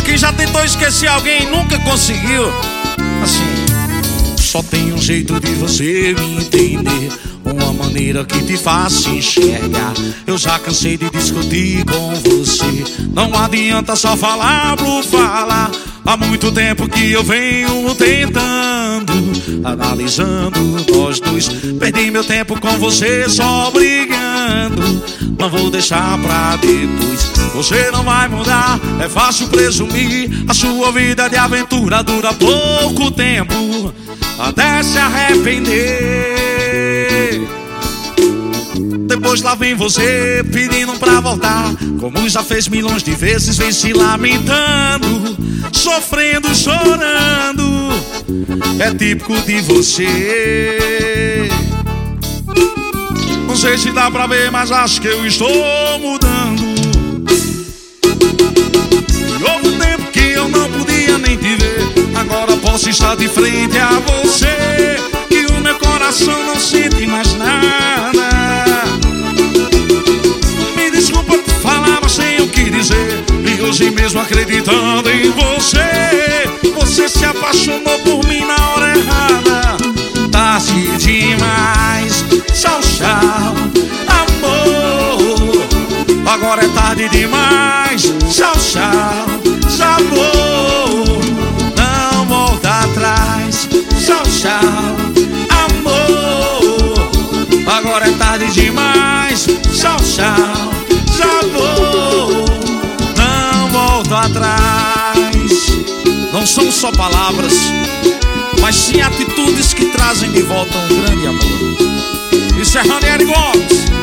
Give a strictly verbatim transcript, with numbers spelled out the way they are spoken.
Quem já tentou esquecer alguém e nunca conseguiu. Assim: só tem um jeito de você me entender, uma maneira que te faça enxergar. Eu já cansei de discutir com você, não adianta só falar por falar. Há muito tempo que eu venho tentando, analisando nós dois. Perdi meu tempo com você só brigando, não vou deixar pra depois. Você não vai mudar, é fácil presumir. A sua vida de aventura dura pouco tempo, até se arrepender. Depois lá vem você pedindo pra voltar, como já fez milhões de vezes, vem se lamentando, sofrendo, chorando. É típico de você. Não sei se dá pra ver, mas acho que eu estou mudando. E houve um tempo que eu não podia nem te ver, agora posso estar de frente a você, que o meu coração não sente mais nada. Me desculpa por falar, mas sem o que dizer. E hoje mesmo acreditando em você, você se apaixonou por mim na hora errada. Tarde demais, tchau, tchau, amor. Agora é tarde demais, tchau, tchau, amor. Não volta atrás, tchau, tchau, amor. Agora é tarde demais, tchau, tchau, amor. Não volto atrás. Não são só palavras, mas sim atitudes que trazem de volta um grande amor. Isso é Ranieri Gomes.